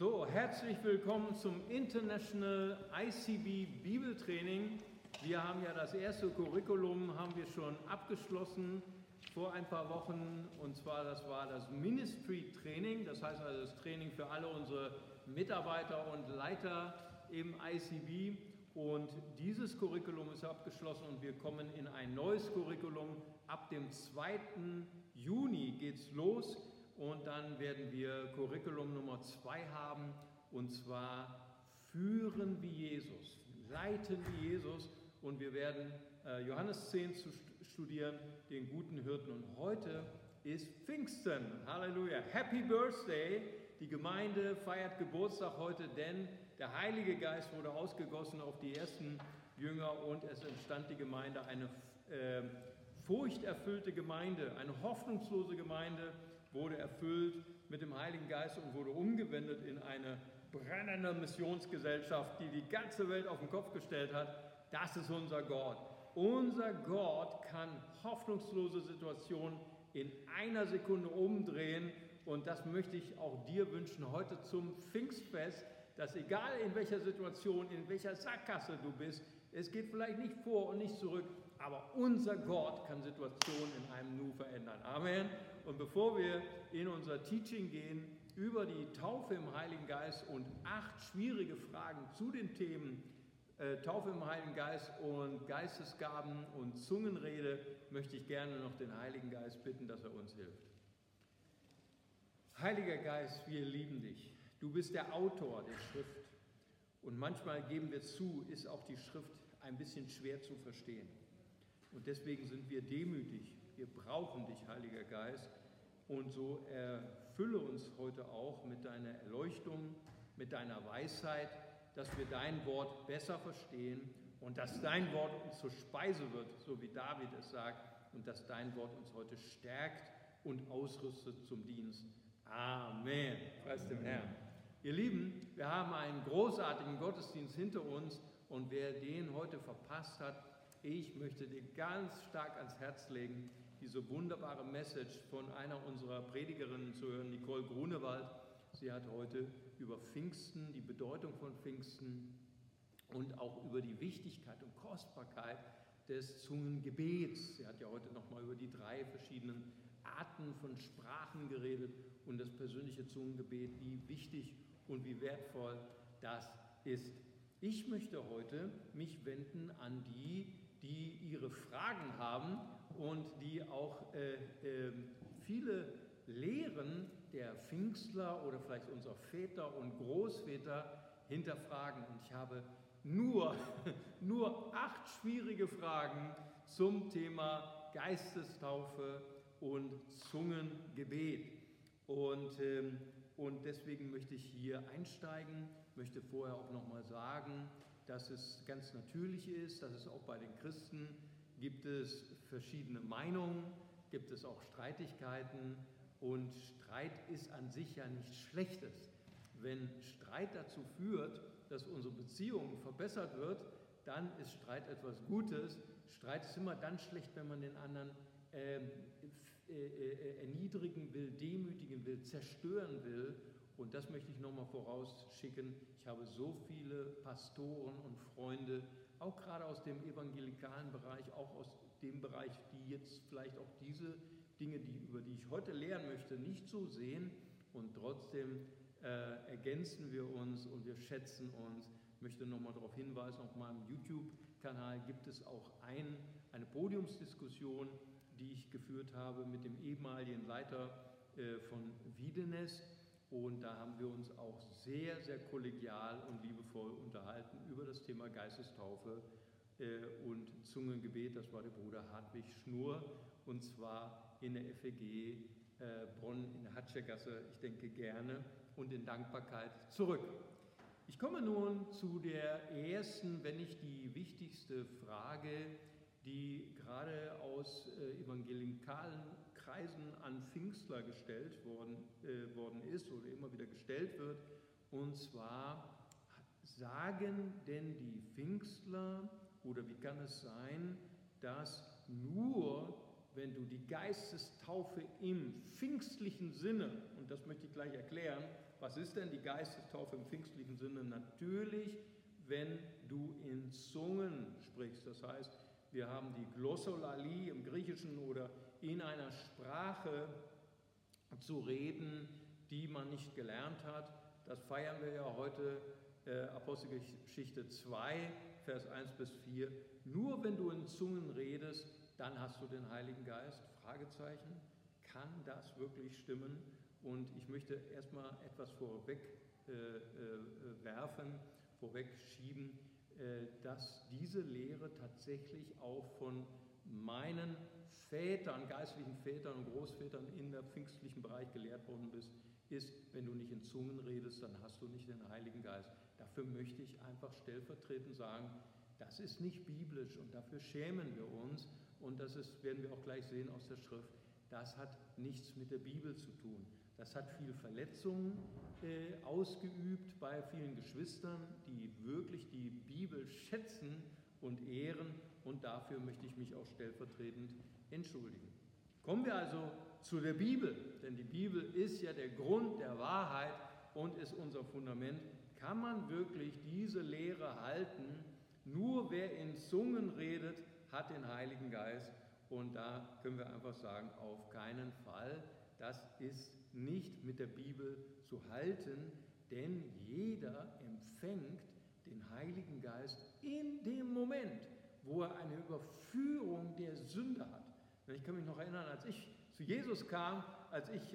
So, herzlich willkommen zum International ICB Bibeltraining. Wir haben ja das erste Curriculum haben wir schon abgeschlossen vor ein paar Wochen, und zwar das war das Ministry Training, das heißt also das Training für alle unsere Mitarbeiter und Leiter im ICB, und dieses Curriculum ist abgeschlossen und wir kommen in ein neues Curriculum. Ab dem 2. Juni geht es los. Und dann werden wir Curriculum Nummer 2 haben, und zwar Führen wie Jesus, Leiten wie Jesus. Und wir werden Johannes 10 studieren, den guten Hirten. Und heute ist Pfingsten. Halleluja. Happy Birthday. Die Gemeinde feiert Geburtstag heute, denn der Heilige Geist wurde ausgegossen auf die ersten Jünger und es entstand die Gemeinde, eine furchterfüllte Gemeinde, eine hoffnungslose Gemeinde, wurde erfüllt mit dem Heiligen Geist und wurde umgewendet in eine brennende Missionsgesellschaft, die die ganze Welt auf den Kopf gestellt hat. Das ist unser Gott. Unser Gott kann hoffnungslose Situationen in einer Sekunde umdrehen, und das möchte ich auch dir wünschen heute zum Pfingstfest, dass egal in welcher Situation, in welcher Sackgasse du bist, es geht vielleicht nicht vor und nicht zurück, aber unser Gott kann Situationen in einem Nu verändern. Amen. Und bevor wir in unser Teaching gehen über die Taufe im Heiligen Geist und 8 schwierige Fragen zu den Themen Taufe im Heiligen Geist und Geistesgaben und Zungenrede, möchte ich gerne noch den Heiligen Geist bitten, dass er uns hilft. Heiliger Geist, wir lieben dich. Du bist der Autor der Schrift. Und manchmal, geben wir zu, ist auch die Schrift ein bisschen schwer zu verstehen. Und deswegen sind wir demütig. Wir brauchen dich, Heiliger Geist. Und so erfülle uns heute auch mit deiner Erleuchtung, mit deiner Weisheit, dass wir dein Wort besser verstehen und dass dein Wort uns zur Speise wird, so wie David es sagt, und dass dein Wort uns heute stärkt und ausrüstet zum Dienst. Amen. Preis dem Herrn. Ihr Lieben, wir haben einen großartigen Gottesdienst hinter uns, und wer den heute verpasst hat, ich möchte dir ganz stark ans Herz legen, diese wunderbare Message von einer unserer Predigerinnen zu hören, Nicole Grunewald. Sie hat heute über Pfingsten, die Bedeutung von Pfingsten und auch über die Wichtigkeit und Kostbarkeit des Zungengebets. Sie hat ja heute nochmal über die 3 verschiedenen Arten von Sprachen geredet und das persönliche Zungengebet, wie wichtig und wie wertvoll das ist. Ich möchte heute mich wenden an die, die ihre Fragen haben und die auch viele Lehren der Pfingstler oder vielleicht unserer Väter und Großväter hinterfragen. Und ich habe nur 8 schwierige Fragen zum Thema Geistestaufe und Zungengebet. Und deswegen möchte ich hier einsteigen, möchte vorher auch nochmal sagen, dass es ganz natürlich ist, dass es auch bei den Christen gibt es verschiedene Meinungen, gibt es auch Streitigkeiten, und Streit ist an sich ja nichts Schlechtes. Wenn Streit dazu führt, dass unsere Beziehung verbessert wird, dann ist Streit etwas Gutes. Streit ist immer dann schlecht, wenn man den anderen erniedrigen will, demütigen will, zerstören will. Und das möchte ich nochmal vorausschicken. Ich habe so viele Pastoren und Freunde, auch gerade aus dem evangelikalen Bereich, auch aus dem Bereich, die jetzt vielleicht auch diese Dinge, über die ich heute lehren möchte, nicht so sehen. Und trotzdem ergänzen wir uns und wir schätzen uns. Ich möchte nochmal darauf hinweisen, auf meinem YouTube-Kanal gibt es auch eine Podiumsdiskussion, die ich geführt habe mit dem ehemaligen Leiter von Wiedenes. Und da haben wir uns auch sehr, sehr kollegial und liebevoll unterhalten über das Thema Geistestaufe und Zungengebet. Das war der Bruder Hartwig Schnurr, und zwar in der FEG Bonn in der Hatschergasse. Ich denke gerne und in Dankbarkeit zurück. Ich komme nun zu der ersten, wenn nicht die wichtigste Frage, die gerade aus evangelikalen Kreisen an Pfingstler gestellt worden ist oder immer wieder gestellt wird. Und zwar, sagen denn die Pfingstler, oder wie kann es sein, dass nur, wenn du die Geistestaufe im pfingstlichen Sinne, und das möchte ich gleich erklären, Was ist denn die Geistestaufe im pfingstlichen Sinne? Natürlich, wenn du in Zungen sprichst. Das heißt, wir haben die Glossolalie im Griechischen oder in einer Sprache zu reden, die man nicht gelernt hat. Das feiern wir ja heute, Apostelgeschichte 2, Vers 1 bis 4. Nur wenn du in Zungen redest, dann hast du den Heiligen Geist? Fragezeichen. Kann das wirklich stimmen? Und ich möchte erstmal etwas vorwegschieben, dass diese Lehre tatsächlich auch von meinen Vätern, geistlichen Vätern und Großvätern in der pfingstlichen Bereich gelehrt worden ist, wenn du nicht in Zungen redest, dann hast du nicht den Heiligen Geist. Dafür möchte ich einfach stellvertretend sagen, das ist nicht biblisch und dafür schämen wir uns und das werden wir auch gleich sehen aus der Schrift, das hat nichts mit der Bibel zu tun. Das hat viel Verletzungen ausgeübt bei vielen Geschwistern, die wirklich die Bibel schätzen und ehren und dafür möchte ich mich auch stellvertretend entschuldigen. Kommen wir also zu der Bibel, denn die Bibel ist ja der Grund der Wahrheit und ist unser Fundament. Kann man wirklich diese Lehre halten? Nur wer in Zungen redet, hat den Heiligen Geist. Und da können wir einfach sagen, auf keinen Fall. Das ist nicht mit der Bibel zu halten, denn jeder empfängt den Heiligen Geist in dem Moment, wo er eine Überführung der Sünde hat. Ich kann mich noch erinnern, als ich zu Jesus kam, als ich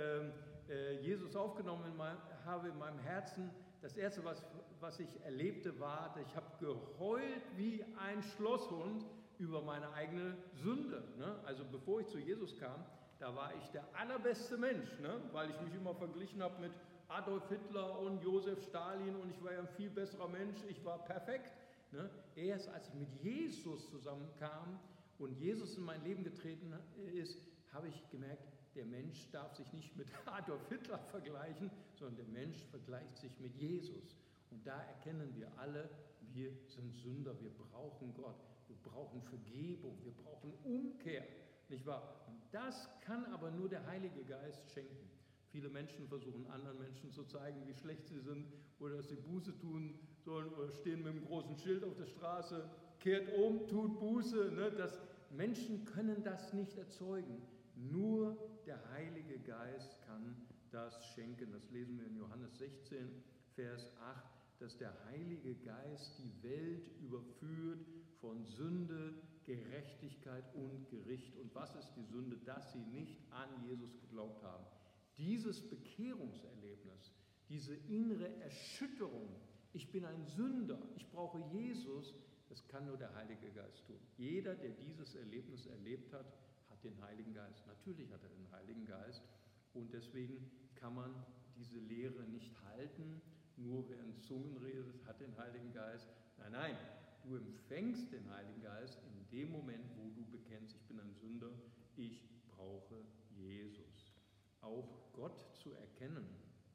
Jesus aufgenommen habe in meinem Herzen, das Erste, was ich erlebte, war, ich habe geheult wie ein Schlosshund über meine eigene Sünde. Also bevor ich zu Jesus kam, da war ich der allerbeste Mensch, weil ich mich immer verglichen habe mit Adolf Hitler und Josef Stalin und ich war ja ein viel besserer Mensch, ich war perfekt. Erst als ich mit Jesus zusammenkam und Jesus in mein Leben getreten ist, habe ich gemerkt, der Mensch darf sich nicht mit Adolf Hitler vergleichen, sondern der Mensch vergleicht sich mit Jesus. Und da erkennen wir alle, wir sind Sünder, wir brauchen Gott, wir brauchen Vergebung, wir brauchen Umkehr, nicht wahr? Und das kann aber nur der Heilige Geist schenken. Viele Menschen versuchen anderen Menschen zu zeigen, wie schlecht sie sind oder dass sie Buße tun sollen oder stehen mit einem großen Schild auf der Straße, kehrt um, tut Buße. Menschen können das nicht erzeugen. Nur der Heilige Geist kann das schenken. Das lesen wir in Johannes 16, Vers 8, dass der Heilige Geist die Welt überführt von Sünde, Gerechtigkeit und Gericht. Und was ist die Sünde? Dass sie nicht an Jesus geglaubt haben. Dieses Bekehrungserlebnis, diese innere Erschütterung, ich bin ein Sünder, ich brauche Jesus, das kann nur der Heilige Geist tun. Jeder, der dieses Erlebnis erlebt hat, hat den Heiligen Geist. Natürlich hat er den Heiligen Geist und deswegen kann man diese Lehre nicht halten. Nur wer in Zungen redet, hat den Heiligen Geist. Nein, nein, du empfängst den Heiligen Geist in dem Moment, wo du bekennst, ich bin ein Sünder, ich brauche Jesus. Auch Gott zu erkennen,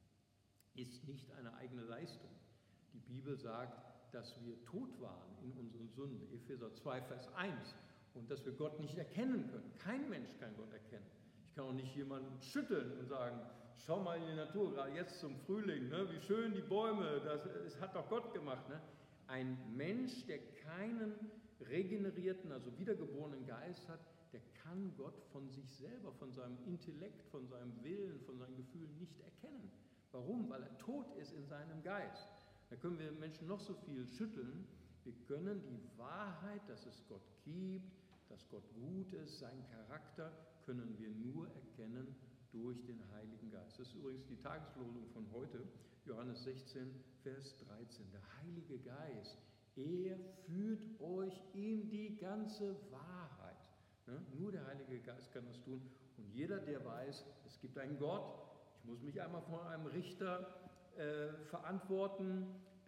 ist nicht eine eigene Leistung. Die Bibel sagt, dass wir tot waren in unseren Sünden, Epheser 2, Vers 1, und dass wir Gott nicht erkennen können. Kein Mensch kann Gott erkennen. Ich kann auch nicht jemanden schütteln und sagen, schau mal in die Natur, gerade jetzt zum Frühling, wie schön die Bäume, das hat doch Gott gemacht. Ein Mensch, der keinen regenerierten, also wiedergeborenen Geist hat, der kann Gott von sich selber, von seinem Intellekt, von seinem Willen, von seinen Gefühlen nicht erkennen. Warum? Weil er tot ist in seinem Geist. Da können wir Menschen noch so viel schütteln. Wir können die Wahrheit, dass es Gott gibt, dass Gott gut ist, seinen Charakter, können wir nur erkennen durch den Heiligen Geist. Das ist übrigens die Tageslosung von heute, Johannes 16, Vers 13. Der Heilige Geist, er führt euch in die ganze Wahrheit. Nur der Heilige Geist kann das tun. Und jeder, der weiß, es gibt einen Gott, ich muss mich einmal vor einem Richter verantworten,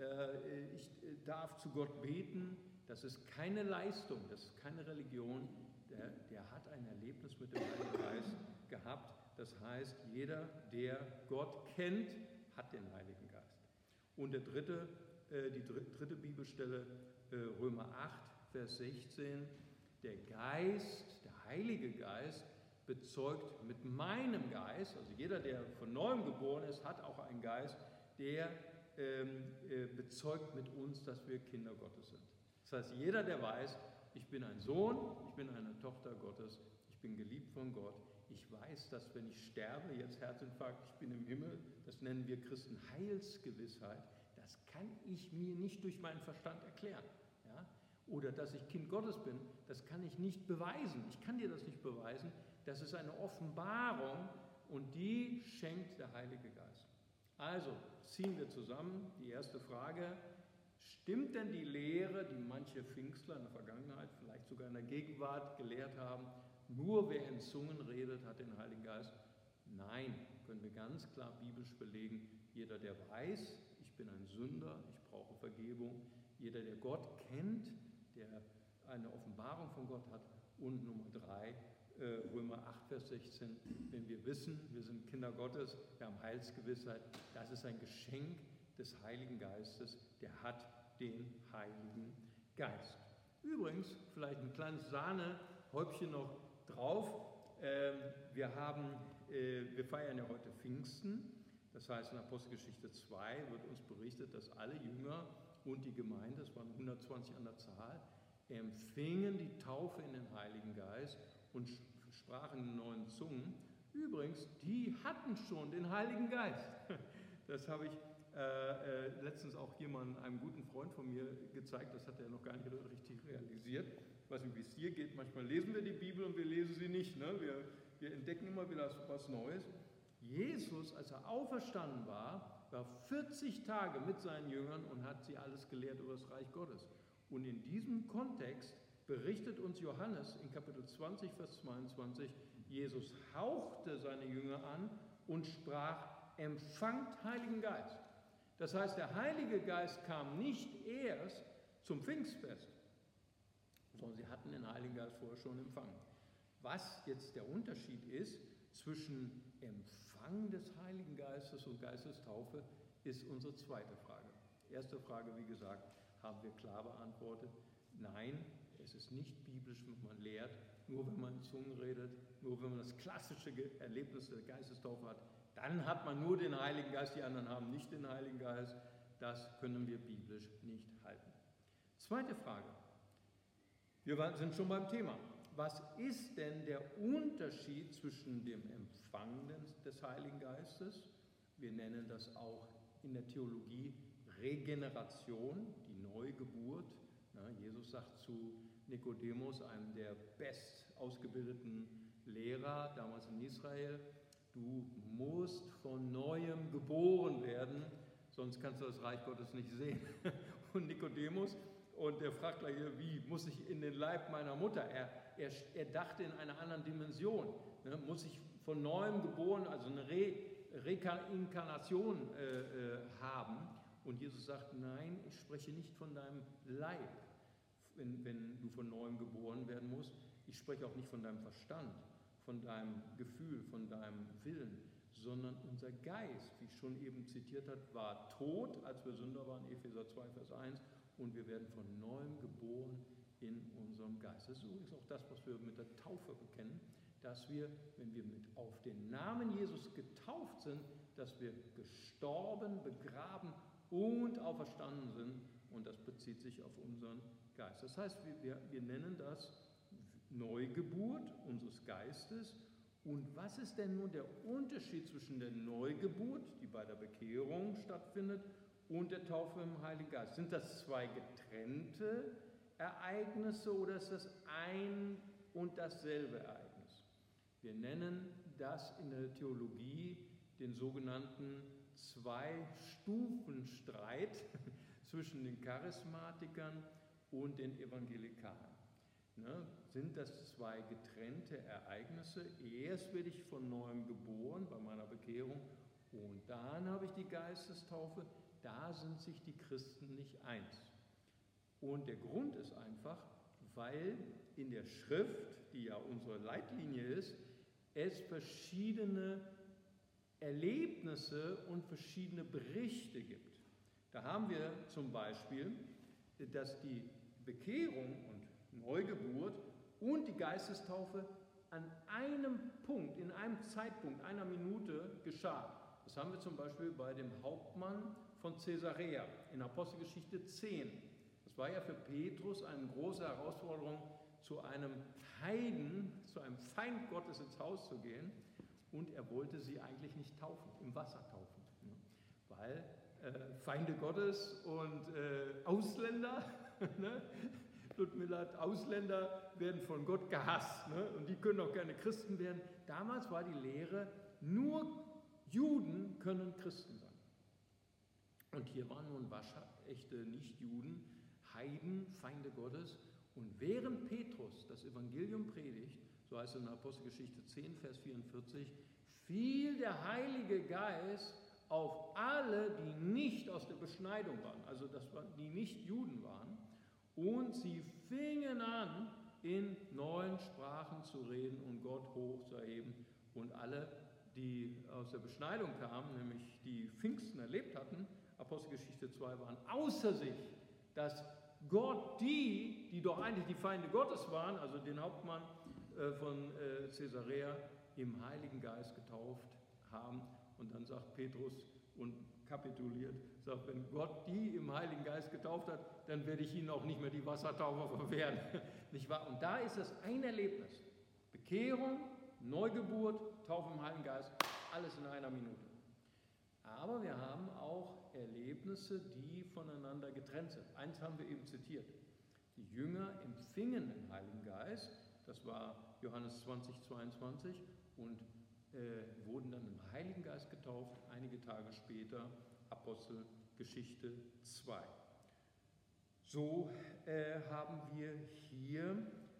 ich darf zu Gott beten, das ist keine Leistung, das ist keine Religion, der hat ein Erlebnis mit dem Heiligen Geist gehabt. Das heißt, jeder, der Gott kennt, hat den Heiligen Geist. Und die dritte Bibelstelle, Römer 8, Vers 16, der Geist, der Heilige Geist, bezeugt mit meinem Geist, also jeder, der von neuem geboren ist, hat auch einen Geist, der bezeugt mit uns, dass wir Kinder Gottes sind. Das heißt, jeder, der weiß, ich bin ein Sohn, ich bin eine Tochter Gottes, ich bin geliebt von Gott, ich weiß, dass wenn ich sterbe, jetzt Herzinfarkt, ich bin im Himmel, das nennen wir Christen Heilsgewissheit, das kann ich mir nicht durch meinen Verstand erklären. Ja? Oder dass ich Kind Gottes bin, das kann ich nicht beweisen. Ich kann dir das nicht beweisen. Das ist eine Offenbarung und die schenkt der Heilige Geist. Also ziehen wir zusammen die erste Frage. Stimmt denn die Lehre, die manche Pfingstler in der Vergangenheit, vielleicht sogar in der Gegenwart gelehrt haben, nur wer in Zungen redet, hat den Heiligen Geist? Nein, können wir ganz klar biblisch belegen. Jeder, der weiß, ich bin ein Sünder, ich brauche Vergebung. Jeder, der Gott kennt, der eine Offenbarung von Gott hat. Und Nummer 3, Römer 8, Vers 16, wenn wir wissen, wir sind Kinder Gottes, wir haben Heilsgewissheit, das ist ein Geschenk des Heiligen Geistes, der hat den Heiligen Geist. Übrigens, vielleicht ein kleines Sahnehäubchen noch drauf. Wir feiern ja heute Pfingsten, das heißt in Apostelgeschichte 2 wird uns berichtet, dass alle Jünger und die Gemeinde, es waren 120 an der Zahl, empfingen die Taufe in den Heiligen Geist und sprachen in neuen Zungen. Übrigens, die hatten schon den Heiligen Geist. Das habe ich letztens auch jemandem, einem guten Freund von mir, gezeigt. Das hat er noch gar nicht richtig realisiert. Ich weiß nicht, wie es dir geht. Manchmal lesen wir die Bibel und wir lesen sie nicht. Ne? Wir entdecken immer wieder was Neues. Jesus, als er auferstanden war 40 Tage mit seinen Jüngern und hat sie alles gelehrt über das Reich Gottes. Und in diesem Kontext berichtet uns Johannes in Kapitel 20, Vers 22, Jesus hauchte seine Jünger an und sprach, empfangt Heiligen Geist. Das heißt, der Heilige Geist kam nicht erst zum Pfingstfest, sondern sie hatten den Heiligen Geist vorher schon empfangen. Was jetzt der Unterschied ist zwischen Empfang des Heiligen Geistes und Geistestaufe, ist unsere zweite Frage. Erste Frage, wie gesagt, haben wir klar beantwortet. Nein, es ist nicht biblisch, wenn man lehrt, nur wenn man in Zungen redet, nur wenn man das klassische Erlebnis der Geistestaufe hat, dann hat man nur den Heiligen Geist, die anderen haben nicht den Heiligen Geist. Das können wir biblisch nicht halten. Zweite Frage. Wir sind schon beim Thema. Was ist denn der Unterschied zwischen dem Empfang des Heiligen Geistes? Wir nennen das auch in der Theologie Regeneration, die Neugeburt. Jesus sagt zu Nikodemus, einem der best ausgebildeten Lehrer damals in Israel, du musst von Neuem geboren werden, sonst kannst du das Reich Gottes nicht sehen. Und Nikodemus, und der fragt gleich, wie muss ich in den Leib meiner Mutter? Er dachte in einer anderen Dimension. Muss ich von Neuem geboren, also eine Reinkarnation haben? Und Jesus sagt, nein, ich spreche nicht von deinem Leib, wenn du von Neuem geboren werden musst. Ich spreche auch nicht von deinem Verstand, von deinem Gefühl, von deinem Willen, sondern unser Geist, wie ich schon eben zitiert habe, war tot, als wir Sünder waren, Epheser 2, Vers 1, und wir werden von Neuem geboren in unserem Geist. Das ist übrigens auch das, was wir mit der Taufe bekennen, dass wir, wenn wir auf den Namen Jesus getauft sind, dass wir gestorben, begraben und auferstanden sind, und das bezieht sich auf unseren Geist. Das heißt, wir nennen das Neugeburt unseres Geistes. Und was ist denn nun der Unterschied zwischen der Neugeburt, die bei der Bekehrung stattfindet, und der Taufe im Heiligen Geist? Sind das zwei getrennte Ereignisse oder ist das ein und dasselbe Ereignis? Wir nennen das in der Theologie den sogenannten Zwei-Stufen-Streit zwischen den Charismatikern und den Evangelikalen. Sind das zwei getrennte Ereignisse? Erst werde ich von Neuem geboren bei meiner Bekehrung und dann habe ich die Geistestaufe. Da sind sich die Christen nicht eins. Und der Grund ist einfach, weil in der Schrift, die ja unsere Leitlinie ist, es verschiedene Erlebnisse und verschiedene Berichte gibt. Da haben wir zum Beispiel, dass die Bekehrung und Neugeburt und die Geistestaufe an einem Punkt, in einem Zeitpunkt, einer Minute geschah. Das haben wir zum Beispiel bei dem Hauptmann von Caesarea in Apostelgeschichte 10. Das war ja für Petrus eine große Herausforderung, zu einem Heiden, zu einem Feind Gottes ins Haus zu gehen. Und er wollte sie eigentlich nicht taufen, im Wasser taufen. Weil Feinde Gottes und Ausländer, ne? Ludmilla, Ausländer werden von Gott gehasst, ne? Und die können auch gerne Christen werden. Damals war die Lehre, nur Juden können Christen sein. Und hier waren nun waschechte Nichtjuden, Heiden, Feinde Gottes. Und während Petrus das Evangelium predigt, so heißt es in Apostelgeschichte 10, Vers 44, fiel der Heilige Geist auf alle, die nicht aus der Beschneidung waren, also die nicht Juden waren, und sie fingen an, in neuen Sprachen zu reden und Gott hochzuerheben. Und alle, die aus der Beschneidung kamen, nämlich die Pfingsten erlebt hatten, Apostelgeschichte 2, waren außer sich, dass Gott die doch eigentlich die Feinde Gottes waren, also den Hauptmann von Caesarea, im Heiligen Geist getauft haben. Und dann sagt Petrus und kapituliert, sagt, wenn Gott die im Heiligen Geist getauft hat, dann werde ich ihnen auch nicht mehr die Wassertaufe verwehren. Nicht wahr? Und da ist es ein Erlebnis. Bekehrung, Neugeburt, Taufe im Heiligen Geist, alles in einer Minute. Aber wir haben auch Erlebnisse, die voneinander getrennt sind. Eins haben wir eben zitiert. Die Jünger empfingen den Heiligen Geist, das war Johannes 20, 22, und wurden dann im Heiligen Geist getauft, einige Tage später, Apostelgeschichte 2. So haben wir hier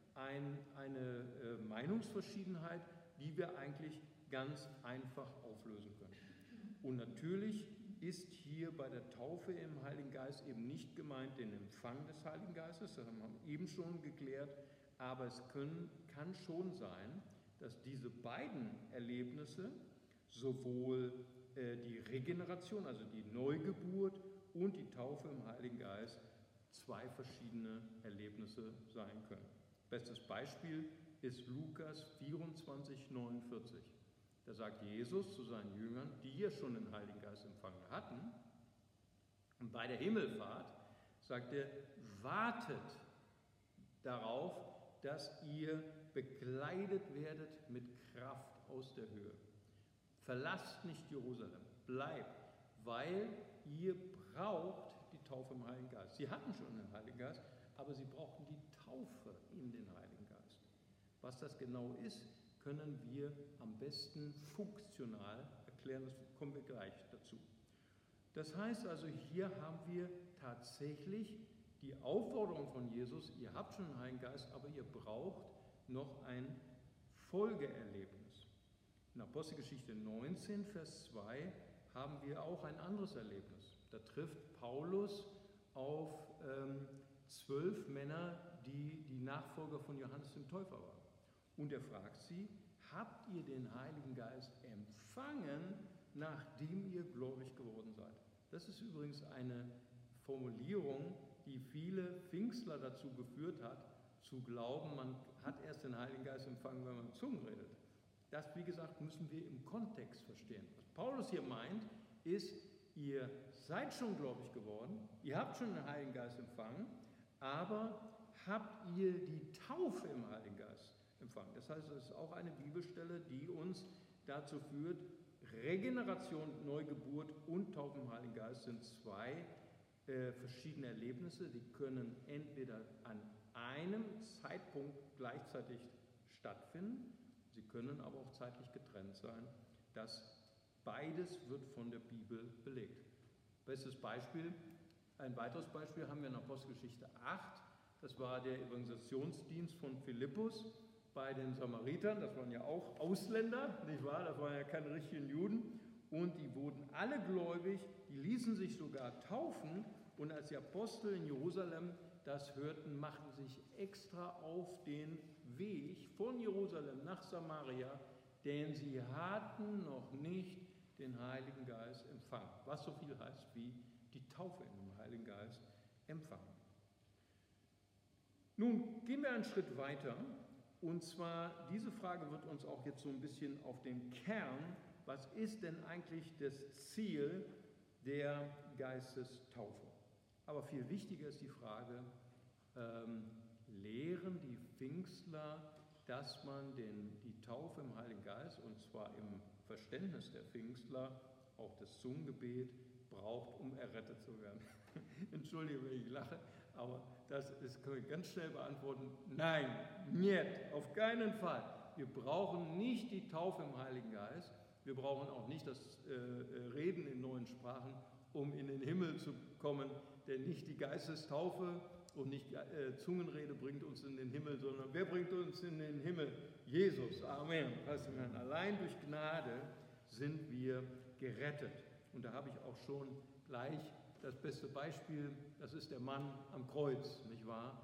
eine Meinungsverschiedenheit, die wir eigentlich ganz einfach auflösen können. Und natürlich ist hier bei der Taufe im Heiligen Geist eben nicht gemeint den Empfang des Heiligen Geistes, das haben wir eben schon geklärt, aber es kann schon sein, dass diese beiden Erlebnisse, sowohl die Regeneration, also die Neugeburt und die Taufe im Heiligen Geist, zwei verschiedene Erlebnisse sein können. Bestes Beispiel ist Lukas 24, 49. Da sagt Jesus zu seinen Jüngern, die ja schon den Heiligen Geist empfangen hatten, und bei der Himmelfahrt sagt er, wartet darauf, dass ihr bekleidet werdet mit Kraft aus der Höhe. Verlasst nicht Jerusalem, bleibt, weil ihr braucht die Taufe im Heiligen Geist. Sie hatten schon den Heiligen Geist, aber sie brauchten die Taufe in den Heiligen Geist. Was das genau ist, können wir am besten funktional erklären, das kommen wir gleich dazu. Das heißt also, hier haben wir tatsächlich die Aufforderung von Jesus, ihr habt schon den Heiligen Geist, aber ihr braucht noch ein Folgeerlebnis. In Apostelgeschichte 19, Vers 2 haben wir auch ein anderes Erlebnis. Da trifft Paulus auf 12 Männer, die die Nachfolger von Johannes dem Täufer waren. Und er fragt sie, habt ihr den Heiligen Geist empfangen, nachdem ihr gläubig geworden seid? Das ist übrigens eine Formulierung, die viele Pfingstler dazu geführt hat, zu glauben, man hat erst den Heiligen Geist empfangen, wenn man in Zungen redet. Das, wie gesagt, müssen wir im Kontext verstehen. Was Paulus hier meint, ist, ihr seid schon gläubig geworden, ihr habt schon den Heiligen Geist empfangen, aber habt ihr die Taufe im Heiligen Geist empfangen? Das heißt, es ist auch eine Bibelstelle, die uns dazu führt, Regeneration, Neugeburt und Taufe im Heiligen Geist sind zwei verschiedene Erlebnisse, die können entweder an einem Zeitpunkt gleichzeitig stattfinden, sie können aber auch zeitlich getrennt sein. Beides wird von der Bibel belegt. Bestes Beispiel, ein weiteres Beispiel haben wir in Apostelgeschichte 8, das war der Evangelisationsdienst von Philippus bei den Samaritern, das waren ja auch Ausländer, nicht wahr? Das waren ja keine richtigen Juden, und die wurden alle gläubig, die ließen sich sogar taufen, und als die Apostel in Jerusalem das hörten, machten sich extra auf den Weg von Jerusalem nach Samaria, denn sie hatten noch nicht den Heiligen Geist empfangen, was so viel heißt wie die Taufe in dem Heiligen Geist empfangen. Nun gehen wir einen Schritt weiter Und zwar, diese Frage wird uns auch jetzt so ein bisschen auf den Kern, was ist denn eigentlich das Ziel der Geistestaufe? Aber viel wichtiger ist die Frage, lehren die Pfingstler, dass man die Taufe im Heiligen Geist, und zwar im Verständnis der Pfingstler, auch das Zungengebet, braucht, um errettet zu werden? Entschuldige, wenn ich lache, aber das können wir ganz schnell beantworten. Nein, nicht, auf keinen Fall. Wir brauchen nicht die Taufe im Heiligen Geist. Wir brauchen auch nicht das Reden in neuen Sprachen, um in den Himmel zu kommen. Denn nicht die Geistestaufe und nicht Zungenrede bringt uns in den Himmel, sondern wer bringt uns in den Himmel? Jesus. Amen. Allein durch Gnade sind wir gerettet. Und da habe ich auch schon gleich das beste Beispiel, das ist der Mann am Kreuz, nicht wahr?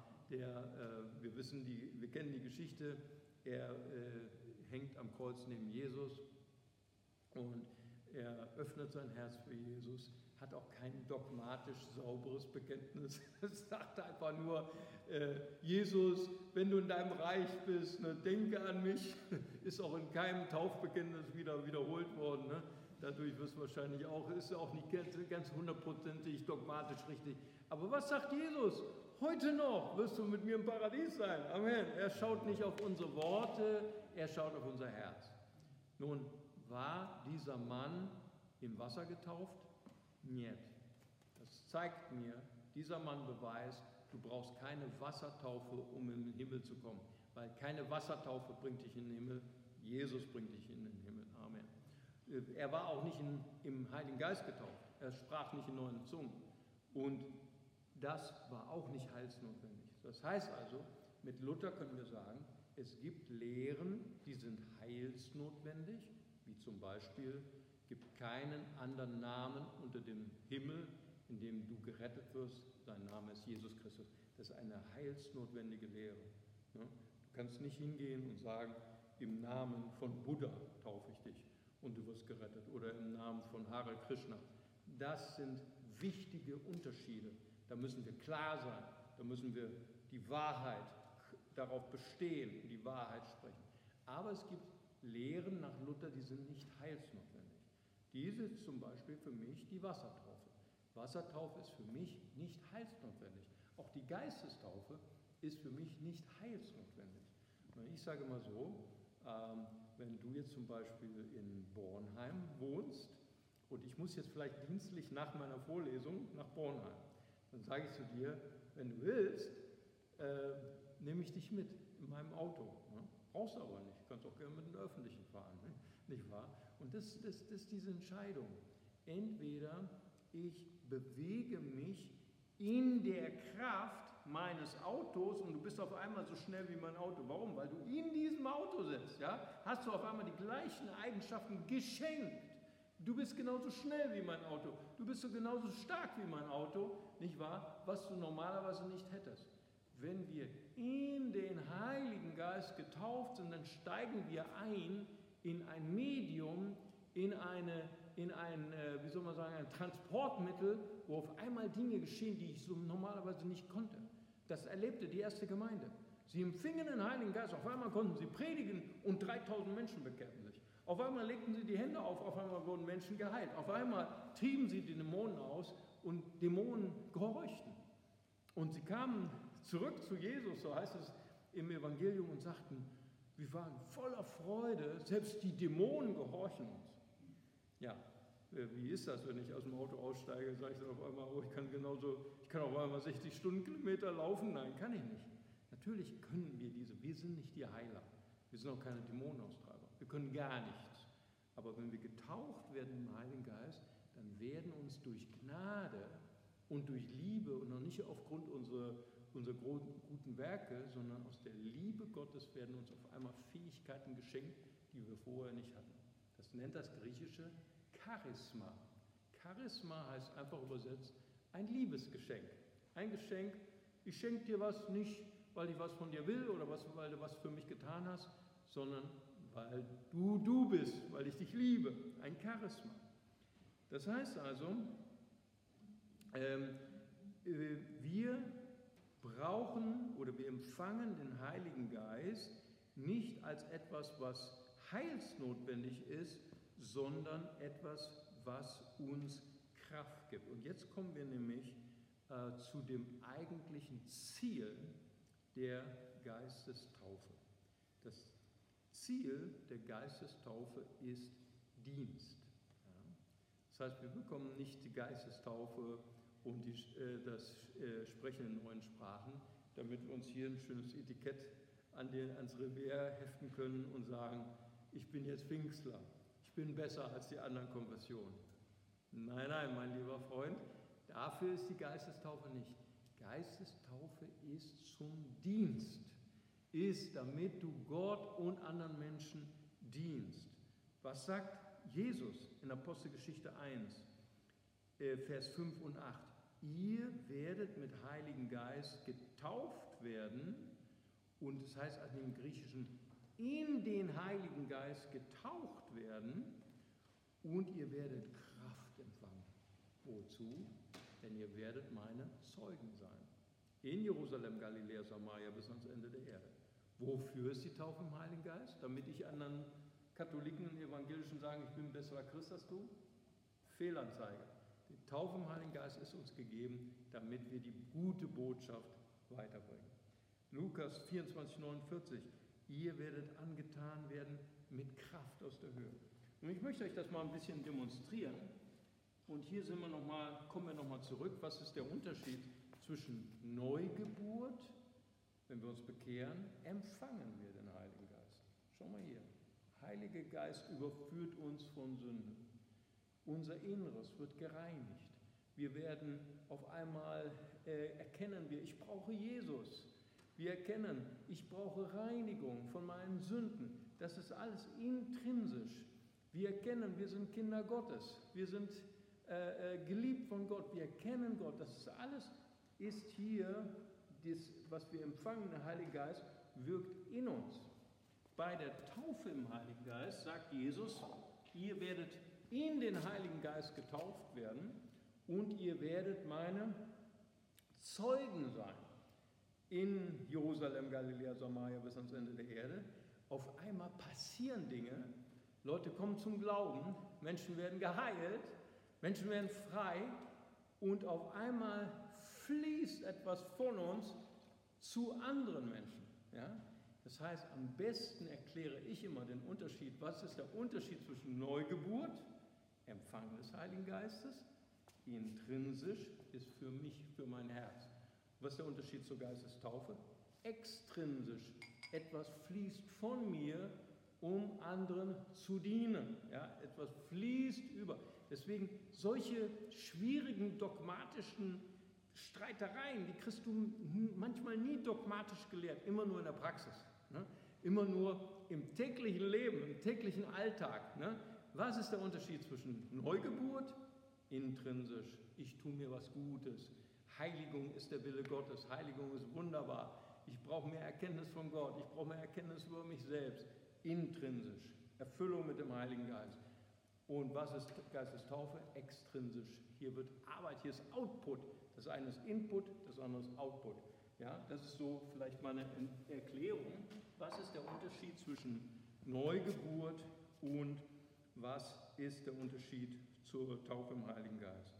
Wir kennen die Geschichte, er hängt am Kreuz neben Jesus und er öffnet sein Herz für Jesus, hat auch kein dogmatisch sauberes Bekenntnis. Es sagt einfach nur, Jesus, wenn du in deinem Reich bist, ne, denke an mich. Ist auch in keinem Taufbekenntnis wiederholt worden. Ne? Dadurch ist wahrscheinlich auch, ist auch nicht ganz hundertprozentig dogmatisch richtig. Aber was sagt Jesus? Heute noch wirst du mit mir im Paradies sein. Amen. Er schaut nicht auf unsere Worte, er schaut auf unser Herz. Nun, war dieser Mann im Wasser getauft? Niet. Das zeigt mir, dieser Mann beweist, du brauchst keine Wassertaufe, um in den Himmel zu kommen. Weil keine Wassertaufe bringt dich in den Himmel, Jesus bringt dich in den Himmel. Amen. Er war auch nicht im Heiligen Geist getauft. Er sprach nicht in neuen Zungen. Und das war auch nicht heilsnotwendig. Das heißt also, mit Luther können wir sagen, es gibt Lehren, die sind heilsnotwendig, wie zum Beispiel, gibt keinen anderen Namen unter dem Himmel, in dem du gerettet wirst. Sein Name ist Jesus Christus. Das ist eine heilsnotwendige Lehre. Du kannst nicht hingehen und sagen, im Namen von Buddha taufe ich dich und du wirst gerettet oder im Namen von Hare Krishna. Das sind wichtige Unterschiede. Da müssen wir klar sein, da müssen wir die Wahrheit darauf bestehen, die Wahrheit sprechen. Aber es gibt Lehren nach Luther, die sind nicht heilsnotwendig. Diese ist zum Beispiel für mich die Wassertaufe. Wassertaufe ist für mich nicht heilsnotwendig. Auch die Geistestaufe ist für mich nicht heilsnotwendig. Ich sage mal so, wenn du jetzt zum Beispiel in Bornheim wohnst und ich muss jetzt vielleicht dienstlich nach meiner Vorlesung nach Bornheim, dann sage ich zu dir, wenn du willst, nehme ich dich mit in meinem Auto. Ne? Brauchst du aber nicht, kannst auch gerne mit dem Öffentlichen fahren, ne? Nicht wahr? Und das ist diese Entscheidung. Entweder ich bewege mich in der Kraft meines Autos und du bist auf einmal so schnell wie mein Auto. Warum? Weil du in diesem Auto sitzt. Ja? Hast du auf einmal die gleichen Eigenschaften geschenkt. Du bist genauso schnell wie mein Auto. Du bist so genauso stark wie mein Auto, nicht wahr? Was du normalerweise nicht hättest. Wenn wir in den Heiligen Geist getauft sind, dann steigen wir ein in ein Medium, in ein Transportmittel, wo auf einmal Dinge geschehen, die ich so normalerweise nicht konnte. Das erlebte die erste Gemeinde. Sie empfingen den Heiligen Geist, auf einmal konnten sie predigen und 3000 Menschen bekehrten sich. Auf einmal legten sie die Hände auf einmal wurden Menschen geheilt. Auf einmal trieben sie die Dämonen aus und Dämonen gehorchten. Und sie kamen zurück zu Jesus, so heißt es im Evangelium, und sagten, wir waren voller Freude, selbst die Dämonen gehorchen uns. Ja, wie ist das, wenn ich aus dem Auto aussteige, sage ich dann auf einmal, oh, ich kann auf einmal 60 Stundenkilometer laufen? Nein, kann ich nicht. Natürlich können wir sind nicht die Heiler, wir sind auch keine Dämonenaustreiber, wir können gar nichts. Aber wenn wir getaucht werden im Heiligen Geist, dann werden uns durch Gnade und durch Liebe und noch nicht aufgrund unserer guten Werke, sondern aus der Liebe Gottes werden uns auf einmal Fähigkeiten geschenkt, die wir vorher nicht hatten. Das nennt das griechische Charisma. Charisma heißt einfach übersetzt ein Liebesgeschenk. Ein Geschenk, ich schenke dir was nicht, weil ich was von dir will oder weil du was für mich getan hast, sondern weil du bist, weil ich dich liebe. Ein Charisma. Das heißt also, wir brauchen oder wir empfangen den Heiligen Geist nicht als etwas, was heilsnotwendig ist, sondern etwas, was uns Kraft gibt. Und jetzt kommen wir nämlich zu dem eigentlichen Ziel der Geistestaufe. Das Ziel der Geistestaufe ist Dienst. Ja. Das heißt, wir bekommen nicht die Geistestaufe und das Sprechen in neuen Sprachen, damit wir uns hier ein schönes Etikett ans Revers heften können und sagen, ich bin jetzt Pfingstler, ich bin besser als die anderen Konfessionen. Nein, nein, mein lieber Freund, dafür ist die Geistestaufe nicht. Geistestaufe ist zum Dienst, ist, damit du Gott und anderen Menschen dienst. Was sagt Jesus in Apostelgeschichte 1, Vers 5 und 8? Ihr werdet mit Heiligen Geist getauft werden, und das heißt also im Griechischen, in den Heiligen Geist getaucht werden, und ihr werdet Kraft empfangen. Wozu? Denn ihr werdet meine Zeugen sein. In Jerusalem, Galiläa, Samaria bis ans Ende der Erde. Wofür ist die Taufe im Heiligen Geist? Damit ich anderen Katholiken und Evangelischen sagen, ich bin ein besserer Christ als du? Fehlanzeige. Die Taufe im Heiligen Geist ist uns gegeben, damit wir die gute Botschaft weiterbringen. Lukas 24,49. Ihr werdet angetan werden mit Kraft aus der Höhe. Und ich möchte euch das mal ein bisschen demonstrieren. Und hier kommen wir nochmal zurück. Was ist der Unterschied zwischen Neugeburt, wenn wir uns bekehren, empfangen wir den Heiligen Geist? Schau mal hier. Heiliger Geist überführt uns von Sünde. Unser Inneres wird gereinigt. Wir werden auf einmal, ich brauche Jesus. Wir erkennen, ich brauche Reinigung von meinen Sünden. Das ist alles intrinsisch. Wir erkennen, wir sind Kinder Gottes. Wir sind geliebt von Gott. Wir erkennen Gott. Ist hier, was wir empfangen, der Heilige Geist, wirkt in uns. Bei der Taufe im Heiligen Geist sagt Jesus, ihr werdet in den Heiligen Geist getauft werden und ihr werdet meine Zeugen sein. In Jerusalem, Galiläa, Samaria bis ans Ende der Erde. Auf einmal passieren Dinge, Leute kommen zum Glauben, Menschen werden geheilt, Menschen werden frei und auf einmal fließt etwas von uns zu anderen Menschen. Ja? Das heißt, am besten erkläre ich immer den Unterschied. Was ist der Unterschied zwischen Neugeburt, Empfang des Heiligen Geistes, intrinsisch ist für mich, für mein Herz. Was ist der Unterschied zur Geistestaufe? Extrinsisch. Etwas fließt von mir, um anderen zu dienen. Ja, etwas fließt über. Deswegen solche schwierigen dogmatischen Streitereien, die kriegst du manchmal nie dogmatisch gelehrt, immer nur in der Praxis. Ne? Immer nur im täglichen Leben, im täglichen Alltag. Ne? Was ist der Unterschied zwischen Neugeburt, intrinsisch, ich tue mir was Gutes, Heiligung ist der Wille Gottes, Heiligung ist wunderbar, ich brauche mehr Erkenntnis von Gott, ich brauche mehr Erkenntnis über mich selbst, intrinsisch, Erfüllung mit dem Heiligen Geist. Und was ist Geistestaufe? Extrinsisch. Hier wird Arbeit, hier ist Output. Das eine ist Input, das andere ist Output. Ja, das ist so vielleicht mal eine Erklärung. Was ist der Unterschied zwischen Neugeburt und was ist der Unterschied zur Taufe im Heiligen Geist?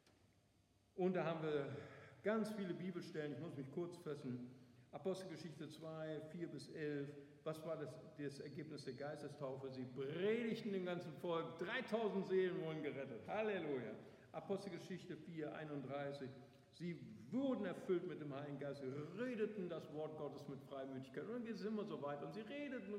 Und da haben wir ganz viele Bibelstellen, ich muss mich kurz fassen. Apostelgeschichte 2, 4 bis 11. Was war das Ergebnis der Geistestaufe? Sie predigten dem ganzen Volk, 3000 Seelen wurden gerettet. Halleluja. Apostelgeschichte 4, 31. Sie wurden erfüllt mit dem Heiligen Geist, sie redeten das Wort Gottes mit Freimütigkeit. Und dann geht es immer so weiter. Und sie redeten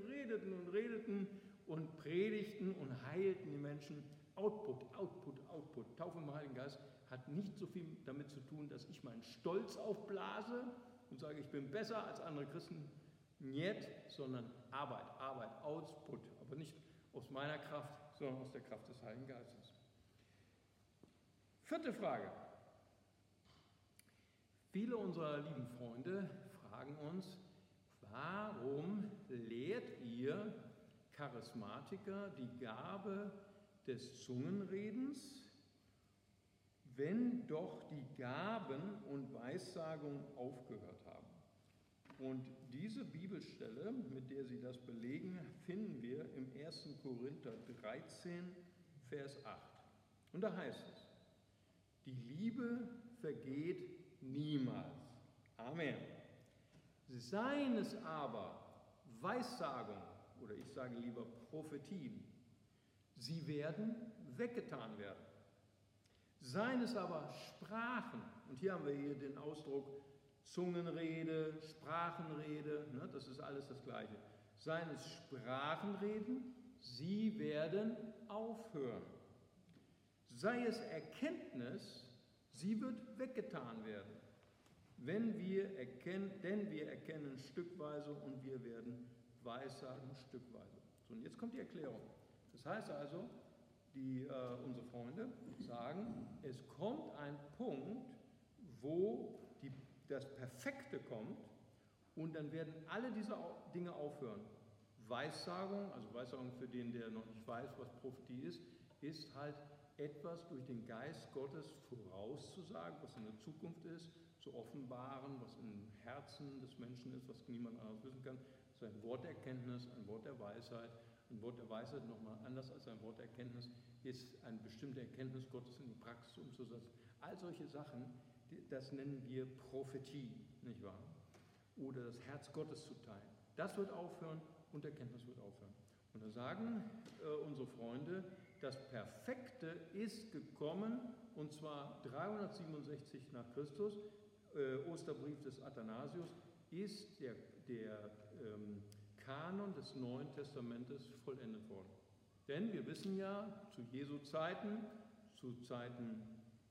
und predigten und heilten die Menschen. Output. Taufe im Heiligen Geist hat nicht so viel damit zu tun, dass ich meinen Stolz aufblase und sage, ich bin besser als andere Christen. Niet, sondern Arbeit, Output. Aber nicht aus meiner Kraft, sondern aus der Kraft des Heiligen Geistes. 4. Frage. Viele unserer lieben Freunde fragen uns, warum lehrt ihr Charismatiker die Gabe des Zungenredens, wenn doch die Gaben und Weissagungen aufgehört haben? Und diese Bibelstelle, mit der sie das belegen, finden wir im 1. Korinther 13, Vers 8. Und da heißt es, die Liebe vergeht niemals. Amen. Seien es aber Weissagungen, oder ich sage lieber Prophetien, sie werden weggetan werden. Seien es aber Sprachen, und hier haben wir den Ausdruck Zungenrede, Sprachenrede, ne, das ist alles das Gleiche. Seien es Sprachenreden, sie werden aufhören. Sei es Erkenntnis, sie wird weggetan werden. Denn wir erkennen stückweise und wir werden weissagen stückweise. So, und jetzt kommt die Erklärung. Das heißt also, unsere Freunde sagen, es kommt ein Punkt, wo das Perfekte kommt und dann werden alle diese Dinge aufhören. Weissagung, also Weissagung für den, der noch nicht weiß, was Prophetie ist halt etwas durch den Geist Gottes vorauszusagen, was in der Zukunft ist, zu offenbaren, was im Herzen des Menschen ist, was niemand anderes wissen kann. Das ist ein Wort der Erkenntnis, ein Wort der Weisheit. Ein Wort der Weisheit, nochmal anders als ein Wort der Erkenntnis, ist eine bestimmte Erkenntnis Gottes in die Praxis umzusetzen. All solche Sachen, das nennen wir Prophetie, nicht wahr? Oder das Herz Gottes zu teilen. Das wird aufhören und Erkenntnis wird aufhören. Und da sagen unsere Freunde, das Perfekte ist gekommen, und zwar 367 nach Christus, Osterbrief des Athanasius, ist der Kanon des Neuen Testamentes vollendet worden. Denn wir wissen ja, zu Jesu Zeiten, zu Zeiten,